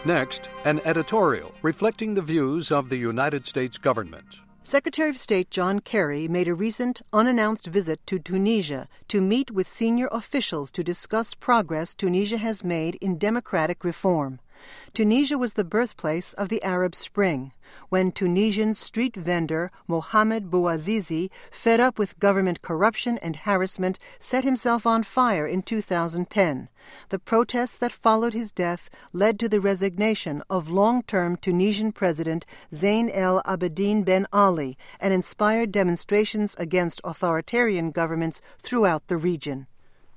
Next, an editorial reflecting the views of the United States government. Secretary of State John Kerry made a recent, unannounced visit to Tunisia to meet with senior officials to discuss progress Tunisia has made in democratic reform. Tunisia was the birthplace of the Arab Spring, when Tunisian street vendor Mohamed Bouazizi, fed up with government corruption and harassment, set himself on fire in 2010. The protests that followed his death led to the resignation of long-term Tunisian President Zain El Abidine Ben Ali and inspired demonstrations against authoritarian governments throughout the region.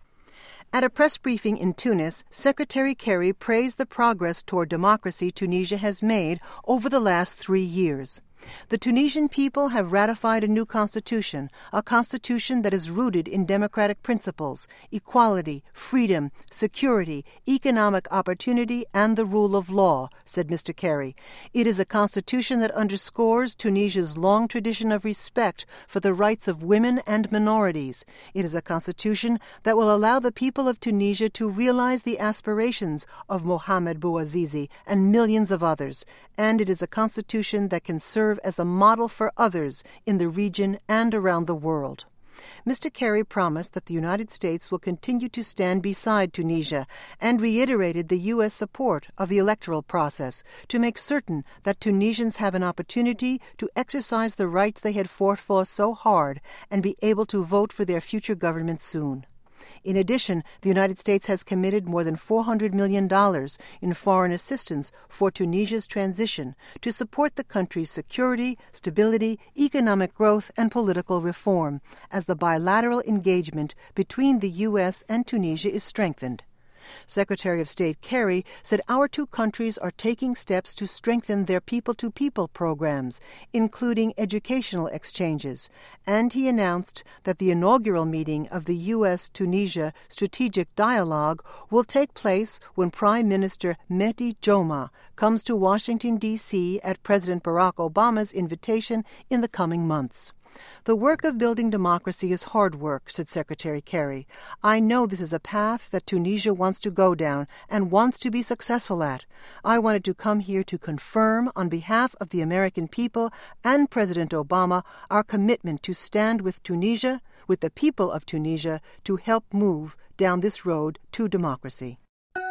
At a press briefing in Tunis, Secretary Kerry praised the progress toward democracy Tunisia has made over the last 3 years. The Tunisian people have ratified a new constitution, a constitution that is rooted in democratic principles, equality, freedom, security, economic opportunity, and the rule of law, said Mr. Kerry. It is a constitution that underscores Tunisia's long tradition of respect for the rights of women and minorities. It is a constitution that will allow the people of Tunisia to realize the aspirations of Mohamed Bouazizi and millions of others, and it is a constitution that can serve as a model for others in the region and around the world. Mr. Kerry promised that the United States will continue to stand beside Tunisia and reiterated the U.S. support of the electoral process to make certain that Tunisians have an opportunity to exercise the rights they had fought for so hard and be able to vote for their future government soon. In addition, the United States has committed more than $400 million in foreign assistance for Tunisia's transition to support the country's security, stability, economic growth, and political reform, as the bilateral engagement between the U.S. and Tunisia is strengthened. Secretary of State Kerry said our two countries are taking steps to strengthen their people-to-people programs, including educational exchanges, and he announced that the inaugural meeting of the U.S.-Tunisia Strategic Dialogue will take place when Prime Minister Mehdi Joma comes to Washington, D.C. at President Barack Obama's invitation in the coming months. The work of building democracy is hard work, said Secretary Kerry. I know this is a path that Tunisia wants to go down and wants to be successful at. I wanted to come here to confirm, on behalf of the American people and President Obama, our commitment to stand with Tunisia, with the people of Tunisia, to help move down this road to democracy.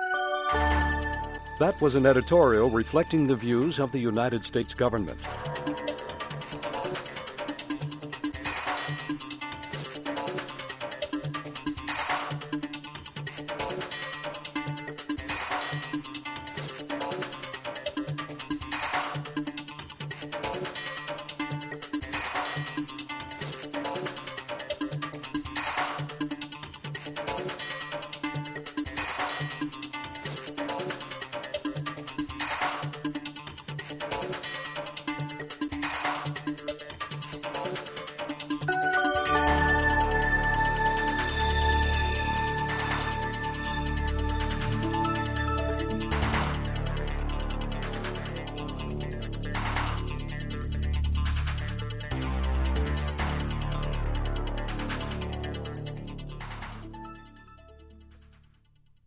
That was an editorial reflecting the views of the United States government.